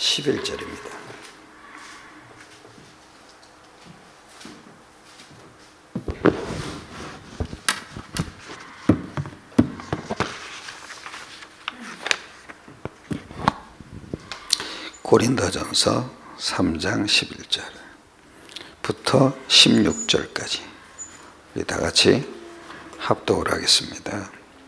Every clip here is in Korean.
11절입니다. 고린도전서 3장 11절부터 16절까지 우리 다 같이 합독을 하겠습니다.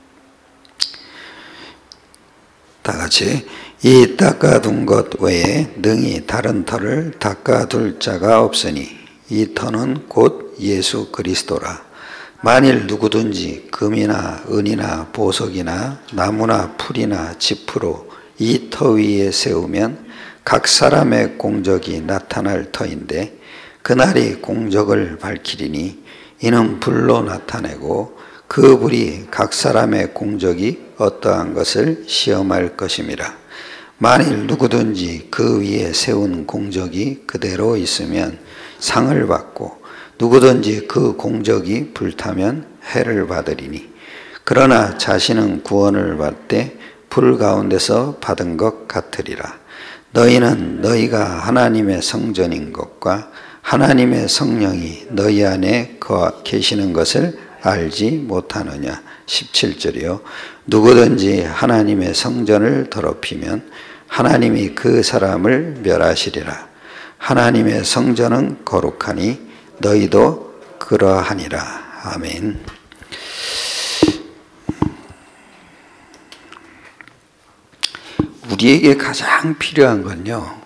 다 같이 이 닦아둔 것 외에 능히 다른 터를 닦아둘 자가 없으니 이 터는 곧 예수 그리스도라. 만일 누구든지 금이나 은이나 보석이나 나무나 풀이나 지프로 이 터 위에 세우면 각 사람의 공적이 나타날 터인데 그날이 공적을 밝히리니 이는 불로 나타내고 그 불이 각 사람의 공적이 어떠한 것을 시험할 것임이라. 만일 누구든지 그 위에 세운 공적이 그대로 있으면 상을 받고 누구든지 그 공적이 불타면 해를 받으리니 그러나 자신은 구원을 받되 불 가운데서 받은 것 같으리라. 너희는 너희가 하나님의 성전인 것과 하나님의 성령이 너희 안에 계시는 것을 알지 못하느냐. 17절이요. 누구든지 하나님의 성전을 더럽히면 하나님이 그 사람을 멸하시리라. 하나님의 성전은 거룩하니 너희도 그러하니라. 아멘. 우리에게 가장 필요한 건요,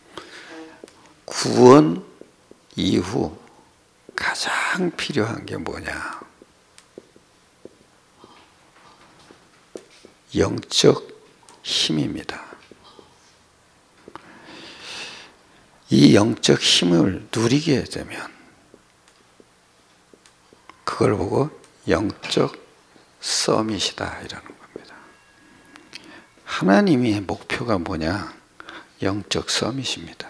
구원 이후 가장 필요한 게 뭐냐? 영적 힘입니다. 이 영적 힘을 누리게 되면 그걸 보고 영적 서밋이다 이라는 겁니다. 하나님의 목표가 뭐냐? 영적 서밋입니다.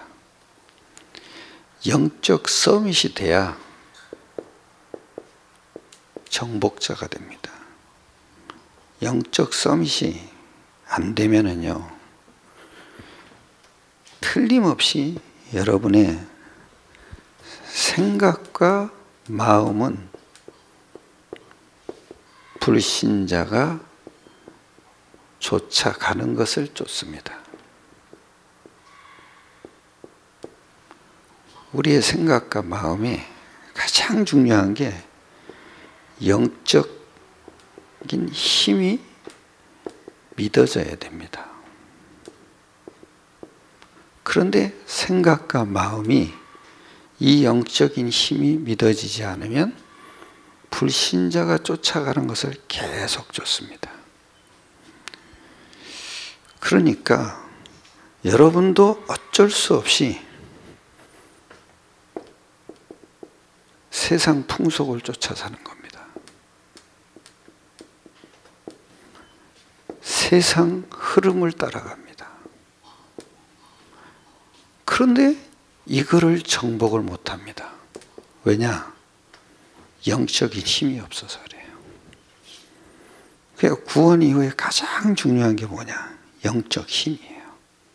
영적 서밋이 돼야 정복자가 됩니다. 영적 서밋이 안 되면은요, 틀림없이 여러분의 생각과 마음은 불신자가 쫓아가는 것을 쫓습니다. 우리의 생각과 마음이 가장 중요한 게 영적인 힘이 믿어져야 됩니다. 그런데 생각과 마음이 이 영적인 힘이 믿어지지 않으면 불신자가 쫓아가는 것을 계속 쫓습니다. 그러니까 여러분도 어쩔 수 없이 세상 풍속을 쫓아 사는 겁니다. 세상 흐름을 따라갑니다. 그런데 이거를 정복을 못합니다. 왜냐? 영적인 힘이 없어서 그래요. 그러니까 구원 이후에 가장 중요한 게 뭐냐? 영적 힘이에요.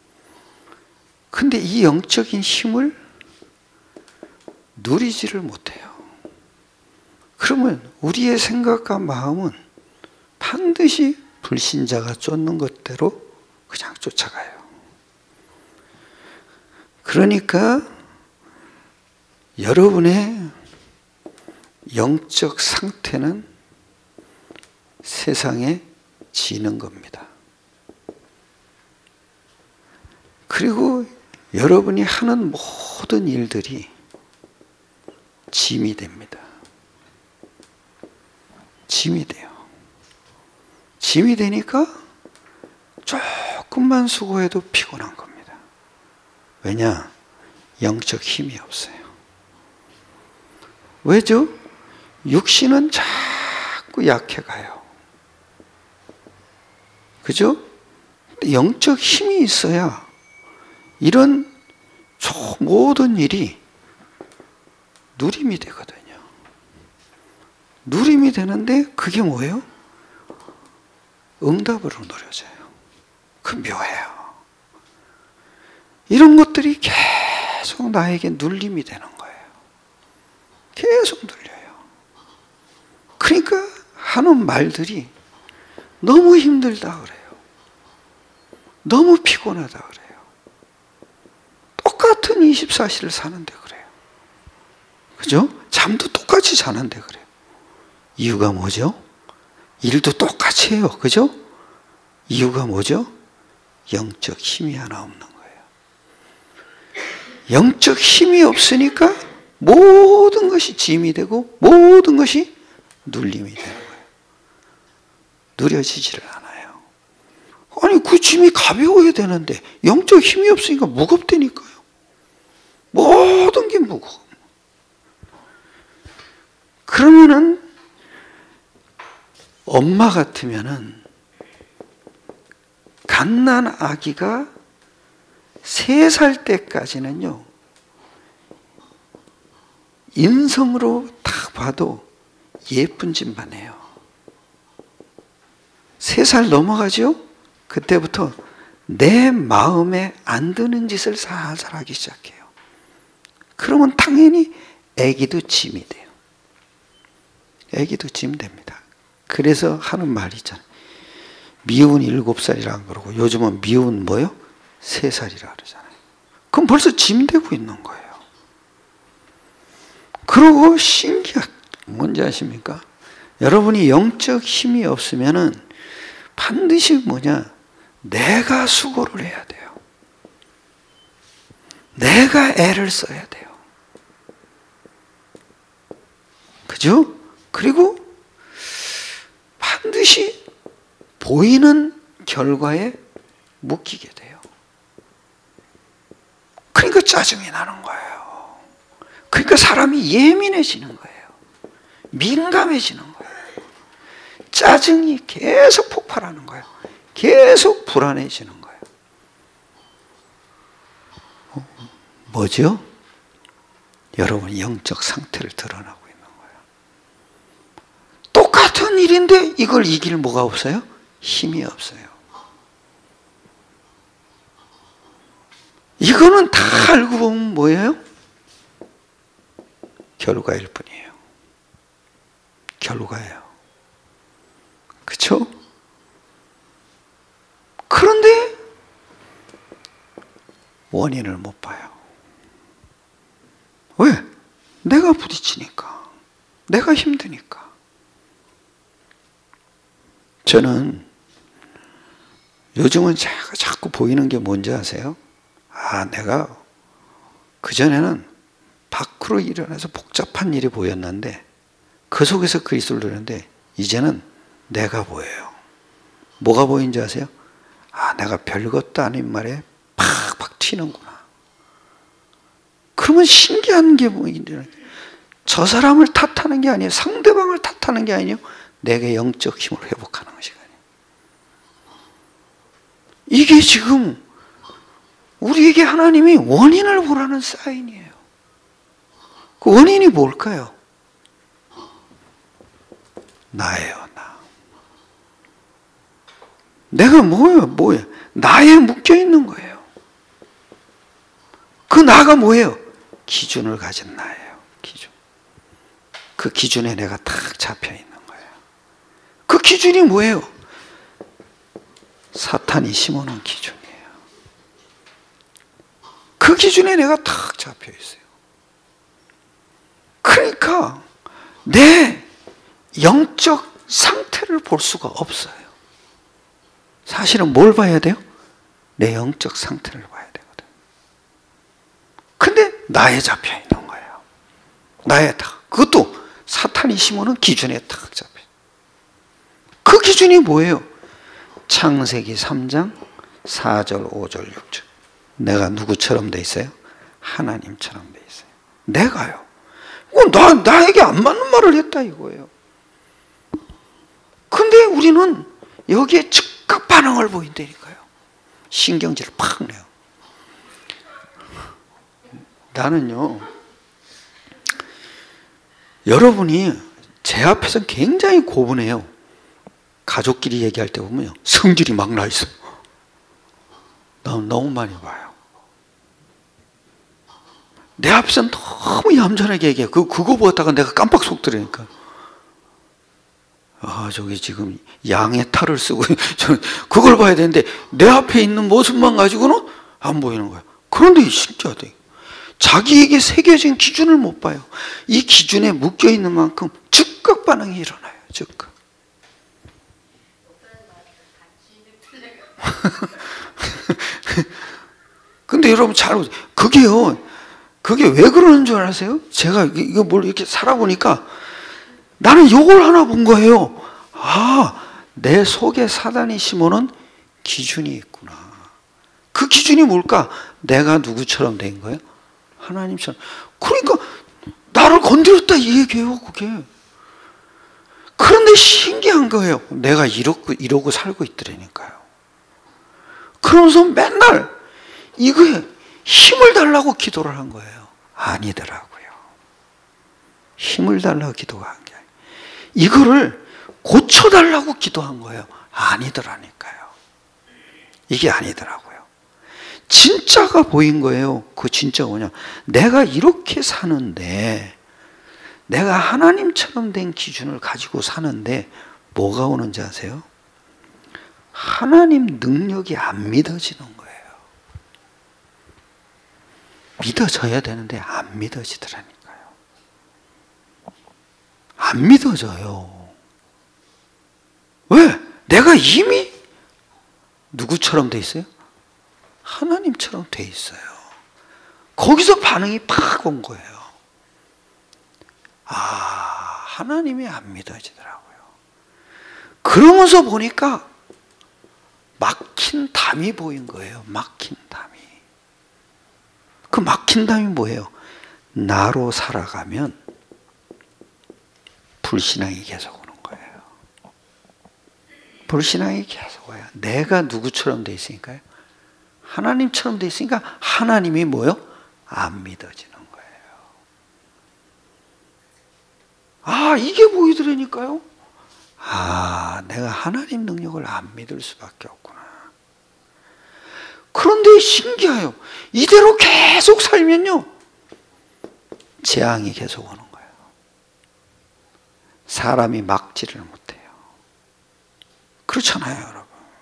근데 이 영적인 힘을 누리지를 못해요. 그러면 우리의 생각과 마음은 반드시 불신자가 쫓는 것대로 그냥 쫓아가요. 그러니까 여러분의 영적 상태는 세상에 지는 겁니다. 그리고 여러분이 하는 모든 일들이 짐이 됩니다. 짐이 돼요. 짐이 되니까 조금만 수고해도 피곤한 겁니다. 왜냐? 영적 힘이 없어요. 왜죠? 육신은 자꾸 약해가요. 그죠? 영적 힘이 있어야 이런 모든 일이 누림이 되거든요. 누림이 되는데 그게 뭐예요? 응답으로 누려져요. 그 묘해요. 이런 것들이 계속 나에게 눌림이 되는 거예요. 계속 눌려요. 그러니까 하는 말들이 너무 힘들다 그래요. 너무 피곤하다 그래요. 똑같은 24시를 사는데 그래요. 그죠? 잠도 똑같이 자는데 그래요. 이유가 뭐죠? 일도 똑같이 해요. 그죠? 이유가 뭐죠? 영적 힘이 하나 없는 거예요. 영적 힘이 없으니까 모든 것이 짐이 되고 모든 것이 눌림이 되는 거예요. 누려지지를 않아요. 아니 그 짐이 가벼워야 되는데 영적 힘이 없으니까 무겁다니까요. 모든 게 무거워. 그러면은 엄마 같으면은 갓난 아기가 3살 때까지는요, 인성으로 딱 봐도 예쁜 짓만 해요. 3살 넘어가죠? 그때부터 내 마음에 안 드는 짓을 살살 하기 시작해요. 그러면 당연히 아기도 짐이 돼요. 아기도 짐 됩니다. 그래서 하는 말이 있잖아요. 미운 7살이라 그러고 요즘은 미운 뭐요? 3살이라 그러잖아요. 그럼 벌써 짐 되고 있는 거예요. 그러고 신기한 뭔지 아십니까? 여러분이 영적 힘이 없으면은 반드시 뭐냐? 내가 수고를 해야 돼요. 내가 애를 써야 돼요. 그죠? 그리고 반드시 보이는 결과에 묶이게 돼요. 그러니까 짜증이 나는 거예요. 그러니까 사람이 예민해지는 거예요. 민감해지는 거예요. 짜증이 계속 폭발하는 거예요. 계속 불안해지는 거예요. 뭐죠? 여러분 영적 상태를 드러나고 있는 거예요. 똑같은 일인데 이걸 이길 뭐가 없어요? 힘이 없어요. 이거는 다 알고 보면 뭐예요? 결과일 뿐이에요. 결과예요. 그렇죠? 그런데 원인을 못 봐요. 왜? 내가 부딪히니까. 내가 힘드니까. 저는 요즘은 자꾸 보이는 게 뭔지 아세요? 내가 그전에는 밖으로 일어나서 복잡한 일이 보였는데 그 속에서 그리스도를 누리는데 이제는 내가 보여요. 뭐가 보이는지 아세요? 내가 별것도 아닌 말에 팍팍 튀는구나. 그러면 신기한 게 뭐인지 저 사람을 탓하는 게 아니에요. 상대방을 탓하는 게 아니에요. 내게 영적 힘을 회복하는 시간이에요. 이게 지금 우리에게 하나님이 원인을 보라는 사인이에요. 그 원인이 뭘까요? 나예요, 나. 내가 뭐예요? 나에 묶여 있는 거예요. 그 나가 뭐예요? 기준을 가진 나예요. 기준. 그 기준에 내가 딱 잡혀 있는 거예요. 그 기준이 뭐예요? 사탄이 심어놓은 기준이에요. 그 기준에 내가 딱 잡혀 있어요. 그러니까 내 영적 상태를 볼 수가 없어요. 사실은 뭘 봐야 돼요? 내 영적 상태를 봐야 되거든. 근데 나에 잡혀 있는 거예요. 나에 딱. 그것도 사탄이 심어놓은 기준에 딱 잡혀. 그 기준이 뭐예요? 창세기 3장 4절, 5절, 6절. 내가 누구처럼 돼 있어요? 하나님처럼 돼 있어요. 내가요. 나에게 안 맞는 말을 했다 이거예요. 근데 우리는 여기에 즉각 반응을 보인다니까요. 신경질을 팍 내요. 나는요, 여러분이 제 앞에서 굉장히 고분해요. 가족끼리 얘기할 때 보면요, 성질이 막 나 있어요. 너무 많이 봐요. 내 앞에서 너무 얌전하게 얘기해. 그거 보다가 내가 깜빡 속 들으니까. 저기 지금 양의 탈을 쓰고, 그걸 봐야 되는데, 내 앞에 있는 모습만 가지고는 안 보이는 거야. 그런데 신기하대. 자기에게 새겨진 기준을 못 봐요. 이 기준에 묶여 있는 만큼 즉각 반응이 일어나요. 즉각. 근데 여러분 잘 보세요. 그게 왜 그러는 줄 아세요? 제가 이거 뭘 이렇게 살아보니까 나는 요걸 하나 본 거예요. 내 속에 사단이 심어놓은 기준이 있구나. 그 기준이 뭘까? 내가 누구처럼 된 거예요? 하나님처럼. 그러니까 나를 건드렸다 이 얘기예요, 그게. 그런데 신기한 거예요. 내가 이러고 살고 있더라니까요. 그러면서 맨날 이거에 힘을 달라고 기도를 한 거예요. 아니더라고요. 힘을 달라고 기도가 한 게 아니에요. 이거를 고쳐달라고 기도한 거예요. 아니더라니까요. 이게 아니더라고요. 진짜가 보인 거예요. 그 진짜가 뭐냐. 내가 이렇게 사는데, 내가 하나님처럼 된 기준을 가지고 사는데 뭐가 오는지 아세요? 하나님 능력이 안 믿어지는 거예요. 믿어져야 되는데 안 믿어지더라니까요. 안 믿어져요. 왜? 내가 이미 누구처럼 돼 있어요? 하나님처럼 돼 있어요. 거기서 반응이 팍 온 거예요. 하나님이 안 믿어지더라고요. 그러면서 보니까 막힌 담이 보인 거예요. 막힌 담이. 그 막힌 담이 뭐예요? 나로 살아가면 불신앙이 계속 오는 거예요. 불신앙이 계속 와요. 내가 누구처럼 돼 있으니까요. 하나님처럼 돼 있으니까 하나님이 뭐요? 안 믿어지는 거예요. 이게 보이더라니까요. 내가 하나님 능력을 안 믿을 수밖에 없구나. 그런데 신기해요. 이대로 계속 살면요, 재앙이 계속 오는 거예요. 사람이 막지를 못해요. 그렇잖아요, 여러분.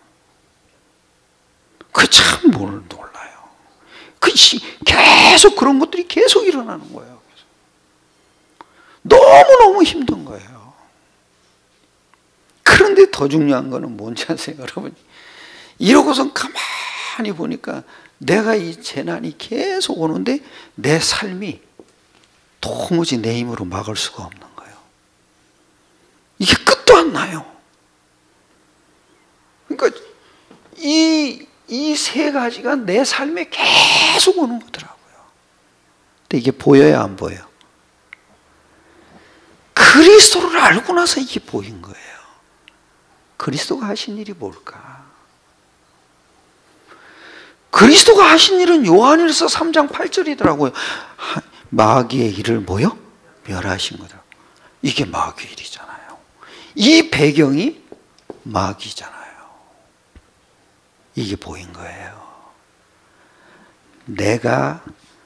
그 참 놀라요. 계속 그런 것들이 계속 일어나는 거예요. 너무너무 힘든 거예요. 그런데 더 중요한 거는 뭔지 아세요, 여러분? 이러고선 가만히 보니까 내가 이 재난이 계속 오는데 내 삶이 도무지 내 힘으로 막을 수가 없는 거예요. 이게 끝도 안 나요. 그러니까 이 세 가지가 내 삶에 계속 오는 거더라고요. 근데 이게 보여요, 안 보여요? 그리스도를 알고 나서 이게 보인 거예요. 그리스도가 하신 일이 뭘까? 그리스도가 하신 일은 요한일서 3장 8절이더라고요. 마귀의 일을 뭐요? 멸하신 거다. 이게 마귀의 일이잖아요. 이 배경이 마귀잖아요. 이게 보인 거예요. 내가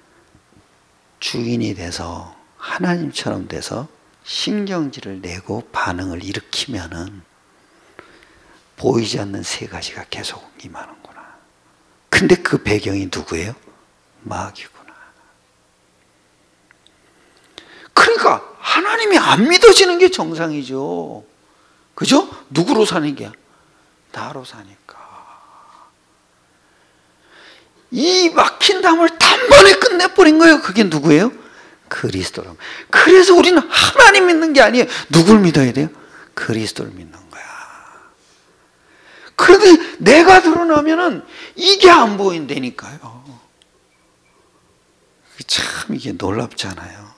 주인이 돼서 하나님처럼 돼서 신경질을 내고 반응을 일으키면은 보이지 않는 세 가지가 계속 임하는구나. 근데 그 배경이 누구예요? 마귀구나. 그러니까 하나님이 안 믿어지는 게 정상이죠. 그죠? 누구로 사는 게야? 나로 사니까. 이 막힌 담을 단번에 끝내버린 거예요. 그게 누구예요? 그리스도라고. 그래서 우리는 하나님 믿는 게 아니에요. 누굴 믿어야 돼요? 그리스도를 믿는 거야. 그런데 내가 드러나면은 이게 안 보인다니까요. 참 이게 놀랍잖아요.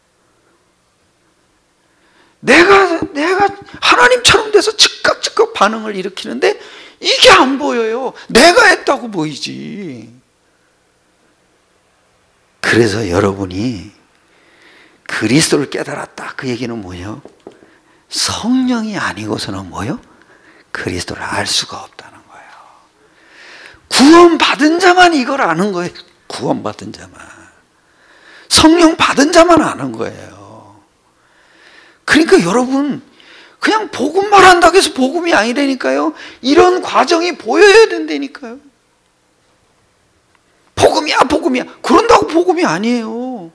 내가 하나님처럼 돼서 즉각 반응을 일으키는데 이게 안 보여요. 내가 했다고 보이지. 그래서 여러분이 그리스도를 깨달았다. 그 얘기는 뭐예요? 성령이 아니고서는 뭐예요? 그리스도를 알 수가 없다는 거예요. 구원받은 자만 이걸 아는 거예요. 구원받은 자만. 성령 받은 자만 아는 거예요. 그러니까 여러분, 그냥 복음만 한다고 해서 복음이 아니라니까요. 이런 과정이 보여야 된다니까요. 복음이야, 복음이야. 그런다고 복음이 아니에요.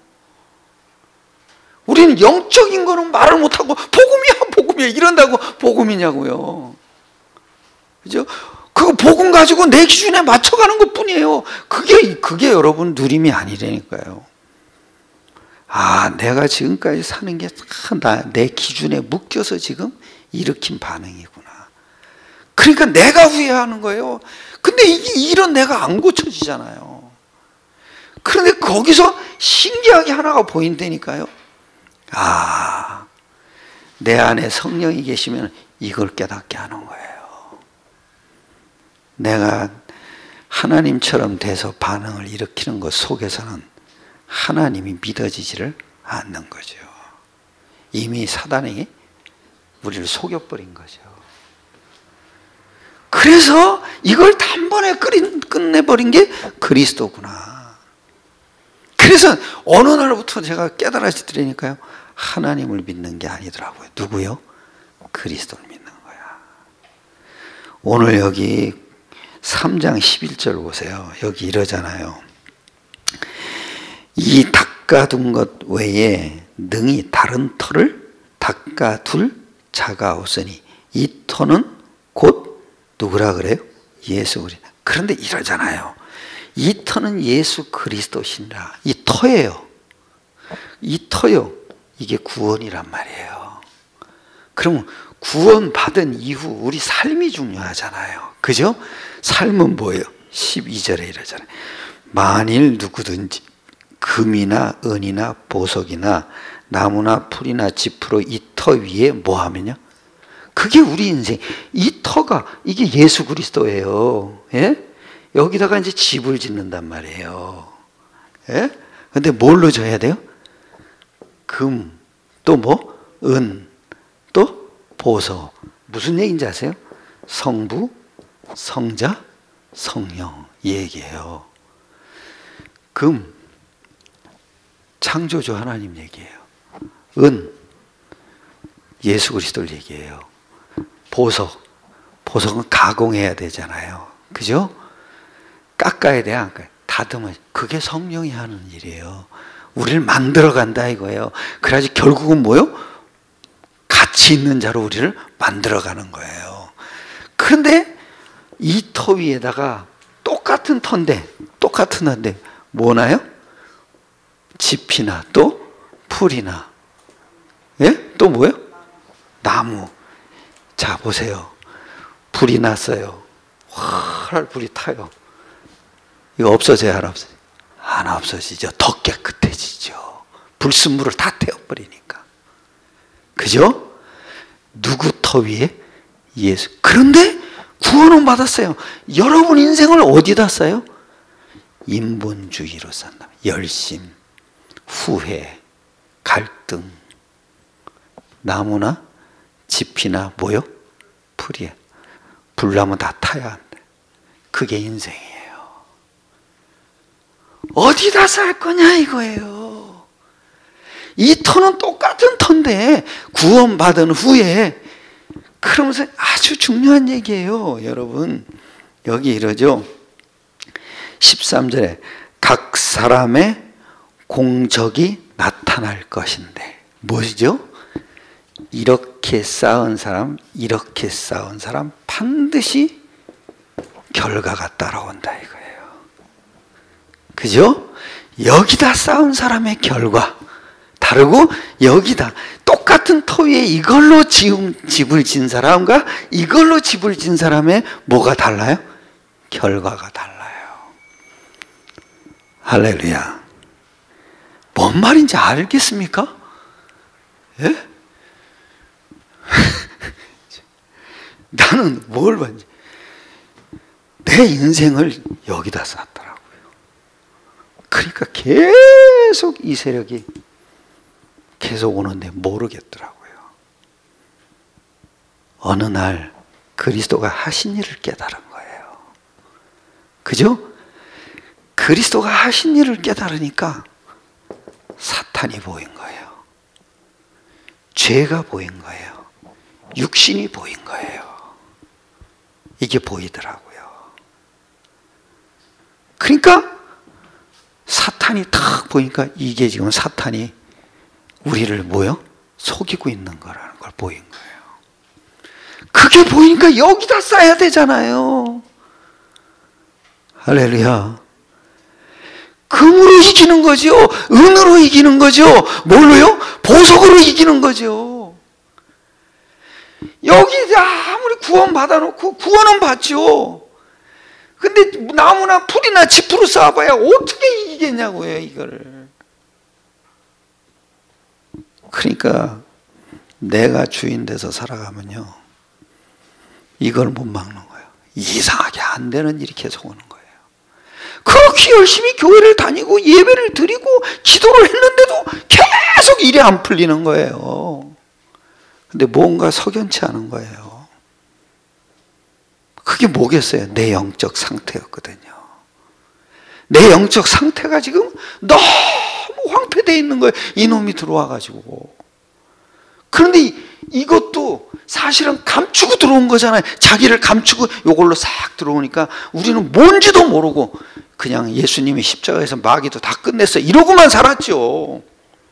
우리는 영적인 거는 말을 못하고 복음이야, 복음이야. 이런다고 복음이냐고요. 그죠? 그 복음 가지고 내 기준에 맞춰가는 것 뿐이에요. 그게 여러분 누림이 아니라니까요. 아, 내가 지금까지 사는 게 내 기준에 묶여서 지금 일으킨 반응이구나. 그러니까 내가 후회하는 거예요. 근데 이런 내가 안 고쳐지잖아요. 그런데 거기서 신기하게 하나가 보인다니까요. 아, 내 안에 성령이 계시면 이걸 깨닫게 하는 거예요. 내가 하나님처럼 돼서 반응을 일으키는 것 속에서는 하나님이 믿어지지를 않는 거죠. 이미 사단이 우리를 속여버린 거죠. 그래서 이걸 단번에 끝내버린 게 그리스도구나. 그래서 어느 날부터 제가 깨달아지더라니까요. 하나님을 믿는 게 아니더라고요. 누구요? 그리스도를 믿는 거야. 오늘 여기 3장 11절 보세요. 여기 이러잖아요. 이 닦아둔 것 외에 능히 다른 터를 닦아둘 자가 없으니 이 터는 곧 누구라 그래요? 예수 그리스도. 그런데 이러잖아요. 이 터는 예수 그리스도시니라. 이 터예요. 이 터요. 이게 구원이란 말이에요. 그러면 구원 받은 이후 우리 삶이 중요하잖아요. 그죠? 삶은 뭐예요? 12절에 이러잖아요. 만일 누구든지 금이나 은이나 보석이나 나무나 풀이나 짚으로 이 터 위에 뭐 하면요? 그게 우리 인생. 이 터가 이게 예수 그리스도예요. 예? 여기다가 이제 집을 짓는단 말이에요. 예? 근데 뭘로 져야 돼요? 금, 또 뭐? 은, 또 보석. 무슨 얘기인지 아세요? 성부, 성자, 성령 이 얘기예요. 금, 창조주 하나님 얘기예요. 은, 예수 그리스도를 얘기해요. 보석, 보석은 가공해야 되잖아요. 그죠? 깎아야 돼, 안 깎아야 돼? 다듬어야 돼. 그게 성령이 하는 일이에요. 우리를 만들어간다 이거예요. 그래야지 결국은 뭐요? 가치 있는 자로 우리를 만들어가는 거예요. 그런데 이 터 위에다가 똑같은 터인데 뭐나요? 짚이나 또 풀이나, 예? 또 뭐요? 나무. 자, 보세요. 불이 났어요. 활활 불이 타요. 이거 없어져야 안 없어져요? 안 없어지죠. 더 깨끗해지죠. 불순물을 다 태워버리니까. 그죠? 누구 터 위에? 예수. 그런데 구원은 받았어요. 여러분 인생을 어디다 써요? 인본주의로 산다. 열심, 후회, 갈등. 나무나 짚이나 뭐요? 풀이야. 불나면 다 타야 한다. 그게 인생이에요. 어디다 쌀 거냐 이거예요. 이 터는 똑같은 터인데 구원받은 후에, 그러면서 아주 중요한 얘기예요. 여러분 여기 이러죠. 13절에 각 사람의 공적이 나타날 것인데, 뭐죠? 이렇게 쌓은 사람, 이렇게 쌓은 사람 반드시 결과가 따라온다 이거예요. 그죠? 여기다 쌓은 사람의 결과 다르고, 여기다 똑같은 터 위에 이걸로 집을 진 사람과 이걸로 집을 진 사람의 뭐가 달라요? 결과가 달라요. 할렐루야. 뭔 말인지 알겠습니까? 예? 나는 뭘 봤지? 내 인생을 여기다 쌌더라고요. 그러니까 계속 이 세력이 계속 오는데 모르겠더라고요. 어느 날 그리스도가 하신 일을 깨달은 거예요. 그죠? 그리스도가 하신 일을 깨달으니까 사탄이 보인 거예요. 죄가 보인 거예요. 육신이 보인 거예요. 이게 보이더라고요. 그러니까 사탄이 탁 보니까 이게 지금 사탄이 우리를 뭐요? 속이고 있는 거라는 걸 보인 거예요. 그게 보이니까 여기다 쌓아야 되잖아요. 할렐루야. 금으로 이기는 거죠. 은으로 이기는 거죠. 뭘로요? 보석으로 이기는 거죠. 여기 아무리 구원 받아놓고 구원은 받죠. 근데 나무나 풀이나 짚으로 쌓아봐야 어떻게 이기겠냐고요, 이거를. 그러니까 내가 주인 돼서 살아가면요, 이걸 못 막는 거예요. 이상하게 안 되는 일이 계속 오는 거예요. 그렇게 열심히 교회를 다니고 예배를 드리고 기도를 했는데도 계속 일이 안 풀리는 거예요. 근데 뭔가 석연치 않은 거예요. 그게 뭐겠어요? 내 영적 상태였거든요. 내 영적 상태가 지금 너무 황폐되어 있는 거예요. 이놈이 들어와가지고. 그런데 이것도 사실은 감추고 들어온 거잖아요. 자기를 감추고 이걸로 싹 들어오니까 우리는 뭔지도 모르고 그냥 예수님이 십자가에서 마귀도 다 끝냈어 이러고만 살았죠.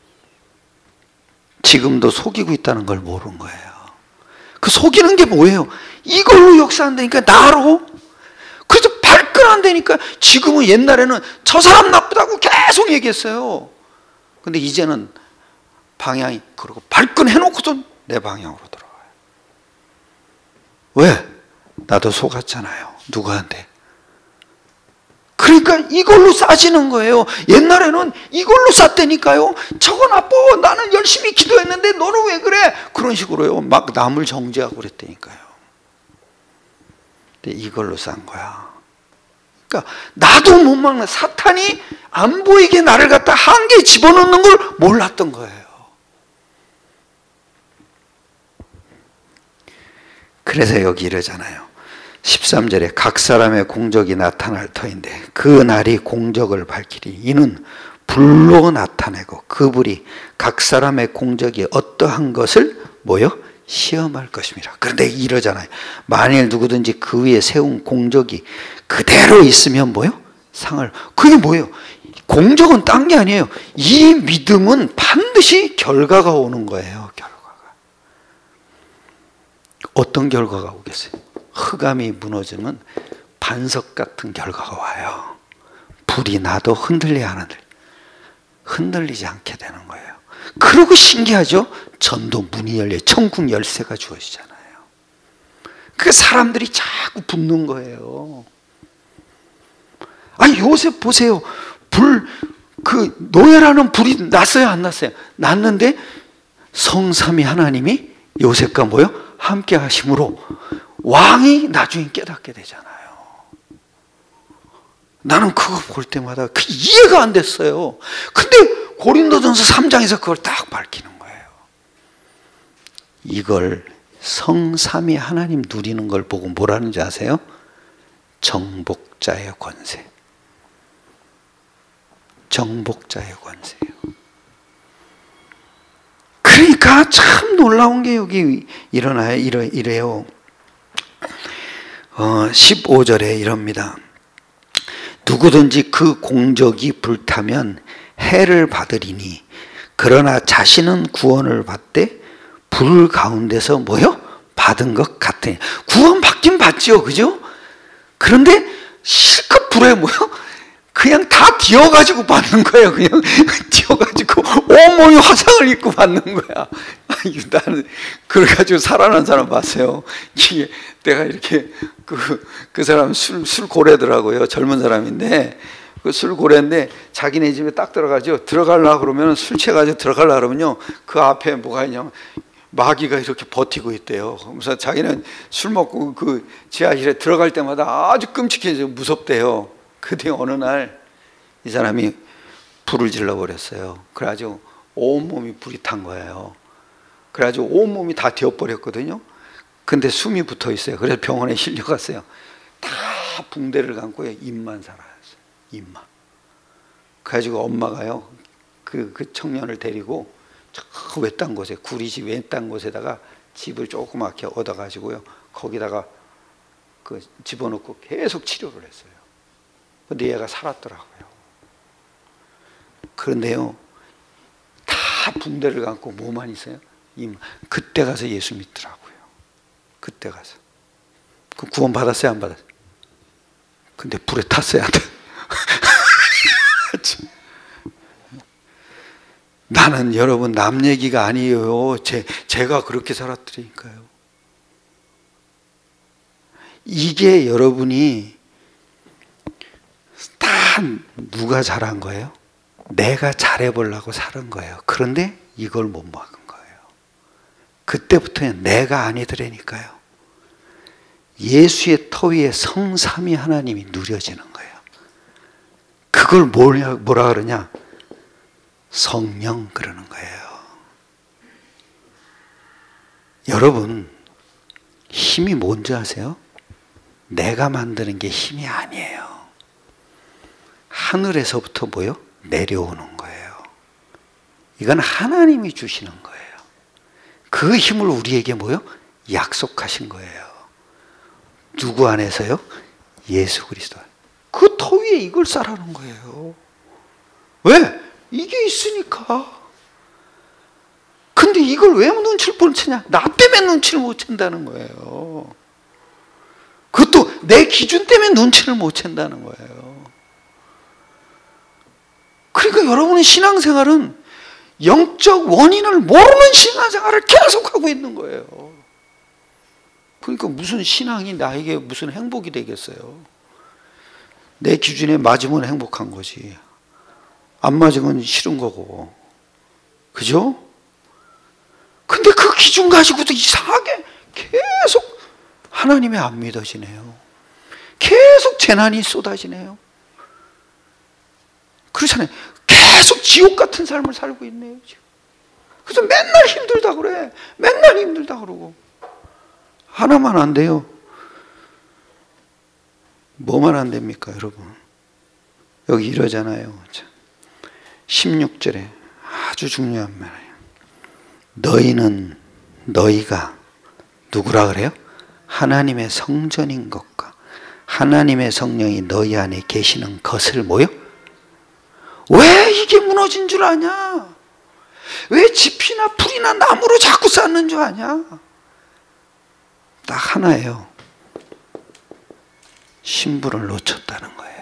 지금도 속이고 있다는 걸 모르는 거예요. 그 속이는 게 뭐예요? 이걸로 역사한다니까, 나로. 그래서 발끈한다니까. 지금은, 옛날에는 저 사람 나쁘다고 계속 얘기했어요. 근데 이제는 방향이, 그러고 발끈해놓고도 내 방향으로 들어가요. 왜? 나도 속았잖아요. 누구한테? 그러니까 이걸로 싸지는 거예요. 옛날에는 이걸로 쌌다니까요. 저거 나빠. 나는 열심히 기도했는데 너는 왜 그래? 그런 식으로요. 막 남을 정죄하고 그랬다니까요. 근데 이걸로 싼 거야. 그러니까 나도 못 막는, 사탄이 안 보이게 나를 갖다 한계에 집어넣는 걸 몰랐던 거예요. 그래서 여기 이러잖아요. 13절에 각 사람의 공적이 나타날 터인데 그 날이 공적을 밝히리. 이는 불로 나타내고 그 불이 각 사람의 공적이 어떠한 것을 뭐요? 시험할 것입니다. 그런데 이러잖아요. 만일 누구든지 그 위에 세운 공적이 그대로 있으면 뭐요? 상을. 그게 뭐예요? 공적은 딴 게 아니에요. 이 믿음은 반드시 결과가 오는 거예요. 결과가. 어떤 결과가 오겠어요? 흑암이 무너지면 반석 같은 결과가 와요. 불이 나도 흔들리지 않게 되는 거예요. 그리고 신기하죠? 전도 문이 열려 천국 열쇠가 주어지잖아요. 그 사람들이 자꾸 붙는 거예요. 아니, 요셉 보세요. 노예라는 불이 났어요, 안 났어요? 났는데 성삼위 하나님이 요셉과 뭐요? 함께 하심으로 왕이 나중에 깨닫게 되잖아요. 나는 그거 볼 때마다 이해가 안 됐어요. 근데 고린도전서 3장에서 그걸 딱 밝히는 거예요. 이걸 성삼위 하나님 누리는 걸 보고 뭐라는지 아세요? 정복자의 권세. 정복자의 권세예요. 그러니까 참 놀라운 게 여기 일어나요. 이래요. 15절에 이럽니다. 누구든지 그 공적이 불타면 해를 받으리니 그러나 자신은 구원을 받되 불 가운데서 뭐요? 받은 것 같으니. 구원 받긴 받죠, 그죠? 그런데 실컷 불에 뭐요? 그냥 다 뒤어가지고 받는 거예요. 그냥 뒤어가지고 온몸이 화상을 입고 받는 거야. 나는 그래가지고 살아난 사람 봤어요. 이게 내가 이렇게 그 사람 술 고래더라고요. 젊은 사람인데 그 술 고래인데 자기네 집에 딱 들어가죠. 들어가려고 그러면 술 취해가지고 들어가려고 그러면요. 그 앞에 뭐가 있냐면 마귀가 이렇게 버티고 있대요. 그래서 자기는 술 먹고 그 지하실에 들어갈 때마다 아주 끔찍해서 무섭대요. 그때 어느 날 이 사람이 불을 질러버렸어요. 그래가지고 온몸이 불이 탄 거예요. 그래가지고 온몸이 다 되어버렸거든요. 근데 숨이 붙어 있어요. 그래서 병원에 실려갔어요. 다 붕대를 감고 입만 살아났어요. 입만. 그래가지고 엄마가요, 그 청년을 데리고 저 외딴 곳에, 구리집 외딴 곳에다가 집을 조그맣게 얻어가지고요, 거기다가 그 집어넣고 계속 치료를 했어요. 근데 얘가 살았더라고요. 그런데요, 다 붕대를 감고 뭐만 있어요? 그때 가서 예수 믿더라고요. 그때 가서. 그 구원 받았어요, 안 받았어요? 근데 불에 탔어요, 안 돼? 나는 여러분 남 얘기가 아니에요. 제가 그렇게 살았더니까요. 이게 여러분이 다 누가 잘한 거예요? 내가 잘해보려고 살은 거예요. 그런데 이걸 못 막은 거예요. 그때부터는 내가 아니더라니까요. 예수의 터 위에 성삼위 하나님이 누려지는 거예요. 그걸 뭐라 그러냐? 성령 그러는 거예요. 여러분, 힘이 뭔지 아세요? 내가 만드는 게 힘이 아니에요. 하늘에서부터 뭐요? 내려오는 거예요. 이건 하나님이 주시는 거예요. 그 힘을 우리에게 뭐요? 약속하신 거예요. 누구 안에서요? 예수 그리스도. 그 터 위에 이걸 쌓아놓은 거예요. 왜? 이게 있으니까. 근데 이걸 왜 눈치를 못 채냐? 나 때문에 눈치를 못 챈다는 거예요. 그것도 내 기준 때문에 눈치를 못 챈다는 거예요. 그러니까 여러분의 신앙생활은 영적 원인을 모르는 신앙생활을 계속하고 있는 거예요. 그러니까 무슨 신앙이 나에게 무슨 행복이 되겠어요? 내 기준에 맞으면 행복한 거지. 안 맞으면 싫은 거고. 그죠? 근데 그 기준 가지고도 이상하게 계속 하나님이 안 믿어지네요. 계속 재난이 쏟아지네요. 그렇잖아요. 계속 지옥 같은 삶을 살고 있네요, 지금. 그래서 맨날 힘들다 그래. 맨날 힘들다 그러고. 하나만 안 돼요. 뭐만 안 됩니까, 여러분? 여기 이러잖아요. 16절에 아주 중요한 말이에요. 너희가 누구라 그래요? 하나님의 성전인 것과 하나님의 성령이 너희 안에 계시는 것을 뭐요? 왜 이게 무너진 줄 아냐? 왜 짚이나 풀이나 나무로 자꾸 쌓는 줄 아냐? 딱 하나예요. 신분을 놓쳤다는 거예요.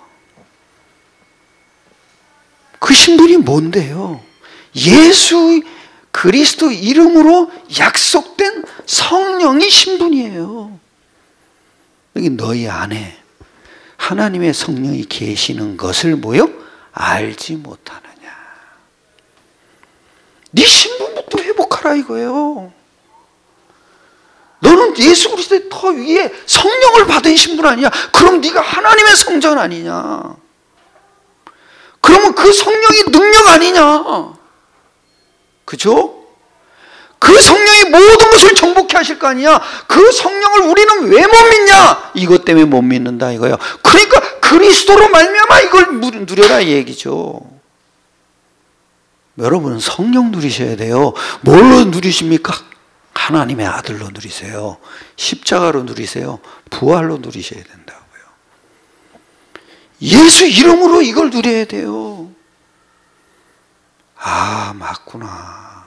그 신분이 뭔데요? 예수 그리스도 이름으로 약속된 성령이 신분이에요. 여기 너희 안에 하나님의 성령이 계시는 것을 뭐요? 알지 못하느냐. 네 신분부터 회복하라 이거예요. 너는 예수 그리스도의 터 위에 성령을 받은 신분 아니냐? 그럼 네가 하나님의 성전 아니냐? 그러면 그 성령이 능력 아니냐? 그죠? 그 성령이 모든 것을 정복케 하실 거 아니냐? 그 성령을 우리는 왜 못 믿냐? 이것 때문에 못 믿는다 이거예요. 그러니까 그리스도로 말미암아 이걸 누려라 이 얘기죠. 여러분은 성령 누리셔야 돼요. 뭘로 누리십니까? 하나님의 아들로 누리세요. 십자가로 누리세요. 부활로 누리셔야 된다고요. 예수 이름으로 이걸 누려야 돼요. 아, 맞구나.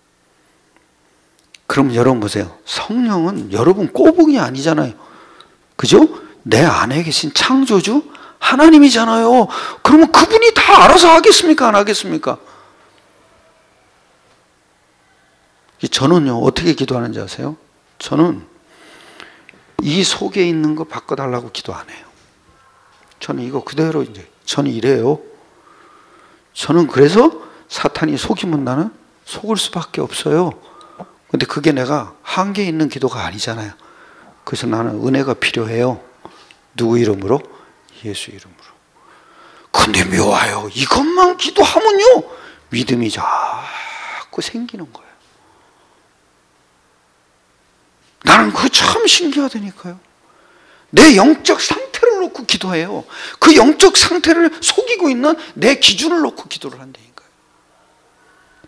그럼 여러분 보세요. 성령은 여러분 꼬북이 아니잖아요. 그죠? 내 안에 계신 창조주 하나님이잖아요. 그러면 그분이 다 알아서 하겠습니까? 안 하겠습니까? 저는요, 어떻게 기도하는지 아세요? 저는 이 속에 있는 거 바꿔달라고 기도 안 해요. 저는 이거 그대로 저는 이래요. 저는 그래서 사탄이 속이면 나는 속을 수밖에 없어요. 근데 그게 내가 한계 있는 기도가 아니잖아요. 그래서 나는 은혜가 필요해요. 누구 이름으로? 예수 이름으로. 근데 묘해요. 이것만 기도하면요, 믿음이 자꾸 생기는 거예요. 나는 그거 참 신기하다니까요. 내 영적 상태를 놓고 기도해요. 그 영적 상태를 속이고 있는 내 기준을 놓고 기도를 한다니까요.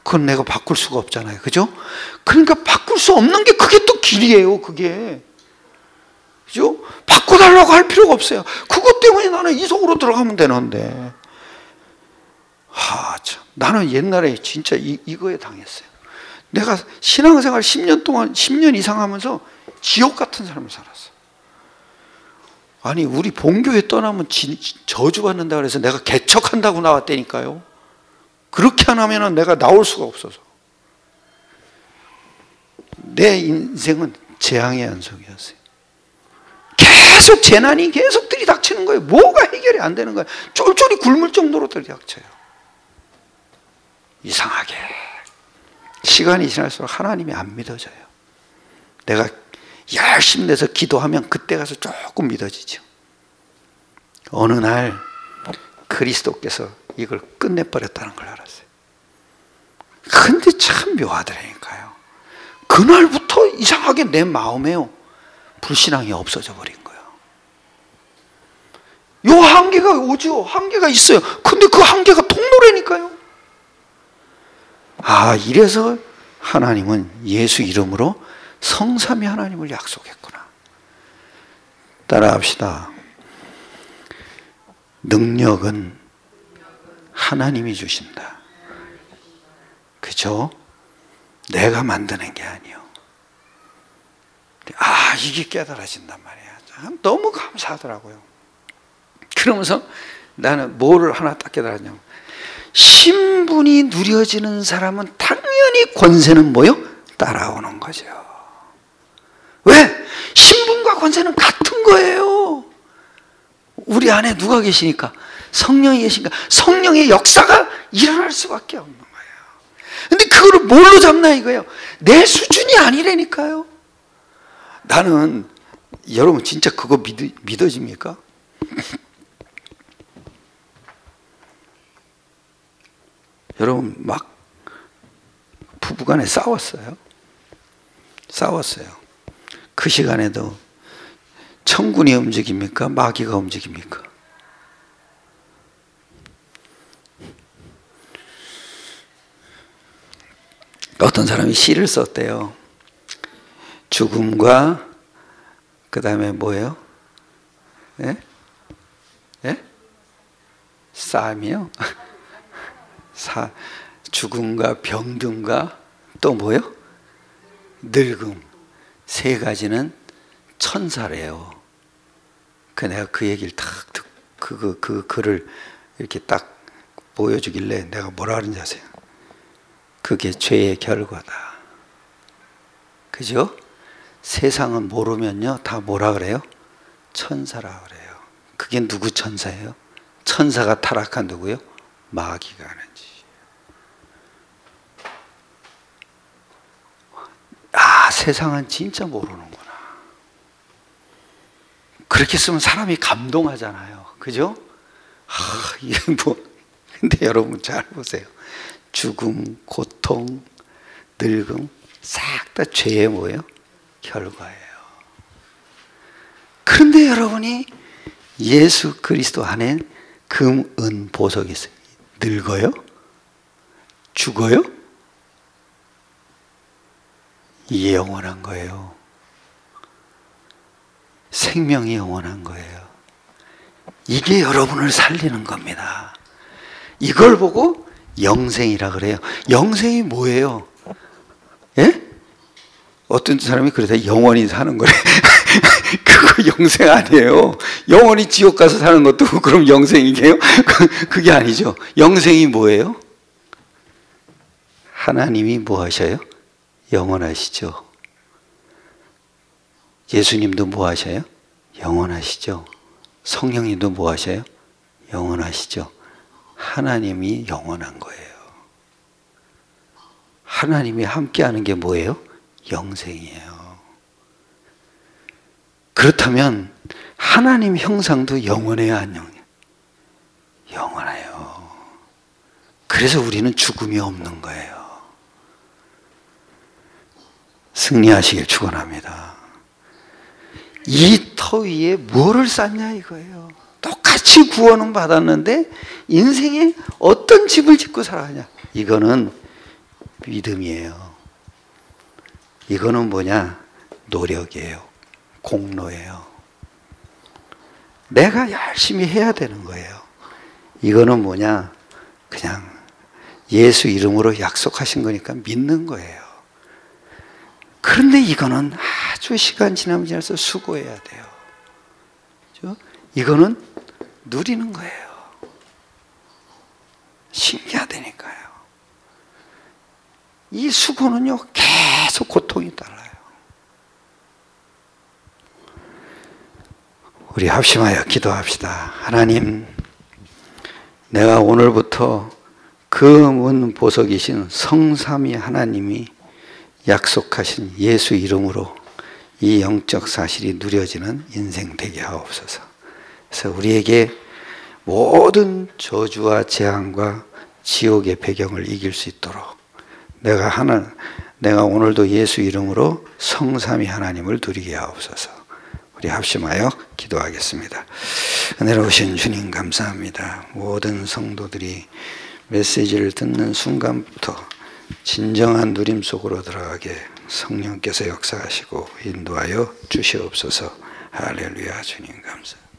그건 내가 바꿀 수가 없잖아요. 그죠? 그러니까 바꿀 수 없는 게 그게 또 길이에요. 그게. 그죠? 바꿔달라고 할 필요가 없어요. 그것 때문에 나는 이속으로 들어가면 되는데. 참. 나는 옛날에 진짜 이거에 당했어요. 내가 신앙생활 10년 동안, 10년 이상 하면서 지옥 같은 삶을 살았어. 아니, 우리 본교회 떠나면 저주받는다 그래서 내가 개척한다고 나왔다니까요. 그렇게 안 하면 내가 나올 수가 없어서. 내 인생은 재앙의 연속이었어요. 계속 재난이 계속 들이닥치는 거예요. 뭐가 해결이 안 되는 거예요. 쫄쫄이 굶을 정도로 들이닥쳐요. 이상하게 시간이 지날수록 하나님이 안 믿어져요. 내가 열심히 내서 기도하면 그때 가서 조금 믿어지죠. 어느 날 그리스도께서 이걸 끝내버렸다는 걸 알았어요. 근데 참 묘하더라니까요. 그날부터 이상하게 내 마음에요, 불신앙이 없어져 버린 거예요. 요 한계가 오죠. 한계가 있어요. 근데 그 한계가 통로라니까요. 이래서 하나님은 예수 이름으로 성삼위 하나님을 약속했구나. 따라합시다. 능력은 하나님이 주신다. 그죠? 내가 만드는 게 아니요. 이게 깨달아진단 말이야. 참 너무 감사하더라고요. 그러면서 나는 뭐를 하나 딱 깨달았냐면, 신분이 누려지는 사람은 당연히 권세는 뭐요? 따라오는 거죠. 왜? 신분과 권세는 같은 거예요. 우리 안에 누가 계시니까? 성령이 계시니까 성령의 역사가 일어날 수밖에 없는 거예요. 근데 그거를 뭘로 잡나 이거예요. 내 수준이 아니라니까요. 나는, 여러분 진짜 그거 믿어집니까? 여러분 막 부부간에 싸웠어요. 그 시간에도 천군이 움직입니까? 마귀가 움직입니까? 어떤 사람이 시를 썼대요. 죽음과 그 다음에 뭐예요? 싸움이요? 죽음과 병든과 또 뭐요? 늙음. 세 가지는 천사래요. 내가 그 얘기를 딱 듣고 그 글을 이렇게 딱 보여주길래 내가 뭐라 그러는지 아세요? 그게 죄의 결과다. 그죠? 세상은 모르면요 다 뭐라 그래요? 천사라 그래요. 그게 누구 천사예요? 천사가 타락한 누구요? 마귀가 하는 짓. 세상은 진짜 모르는구나. 그렇게 쓰면 사람이 감동하잖아요. 그죠? 이게 근데 여러분 잘 보세요. 죽음, 고통, 늙음 싹 다 죄의 뭐예요? 결과예요. 그런데 여러분이 예수 그리스도 안에 금, 은, 보석이 있어요. 늙어요? 죽어요? 이게 영원한 거예요. 생명이 영원한 거예요. 이게 여러분을 살리는 겁니다. 이걸 보고 영생이라 그래요. 영생이 뭐예요? 예? 어떤 사람이 그러다 영원히 사는 거래. 그거 영생 아니에요. 영원히 지옥 가서 사는 것도 그럼 영생이게요? 그게 아니죠. 영생이 뭐예요? 하나님이 뭐 하셔요? 영원하시죠. 예수님도 뭐 하셔요? 영원하시죠. 성령님도 뭐 하셔요? 영원하시죠. 하나님이 영원한 거예요. 하나님이 함께하는 게 뭐예요? 영생이에요. 그렇다면 하나님 형상도 영원해요, 안 영원해요? 영원해요. 그래서 우리는 죽음이 없는 거예요. 승리하시길 축원합니다. 이 터 위에 뭐를 쌓냐 이거예요. 똑같이 구원은 받았는데 인생에 어떤 집을 짓고 살아가냐. 이거는 믿음이에요. 이거는 뭐냐? 노력이에요. 공로예요. 내가 열심히 해야 되는 거예요. 이거는 뭐냐? 그냥 예수 이름으로 약속하신 거니까 믿는 거예요. 그런데 이거는 아주 시간 지나면 지날수록 수고해야 돼요. 그렇죠? 이거는 누리는 거예요. 신기하다니까요. 이 수고는요, 계속 고통이 따라요. 우리 합심하여 기도합시다. 하나님, 내가 오늘부터 그 문 보석이신 성삼위 하나님이 약속하신 예수 이름으로 이 영적 사실이 누려지는 인생 되게 하옵소서. 그래서 우리에게 모든 저주와 재앙과 지옥의 배경을 이길 수 있도록 내가 오늘도 예수 이름으로 성삼위 하나님을 누리게 하옵소서. 우리 합심하여 기도하겠습니다. 은혜로우신 주님 감사합니다. 모든 성도들이 메시지를 듣는 순간부터 진정한 누림 속으로 들어가게 성령께서 역사하시고 인도하여 주시옵소서. 할렐루야. 주님 감사합니다.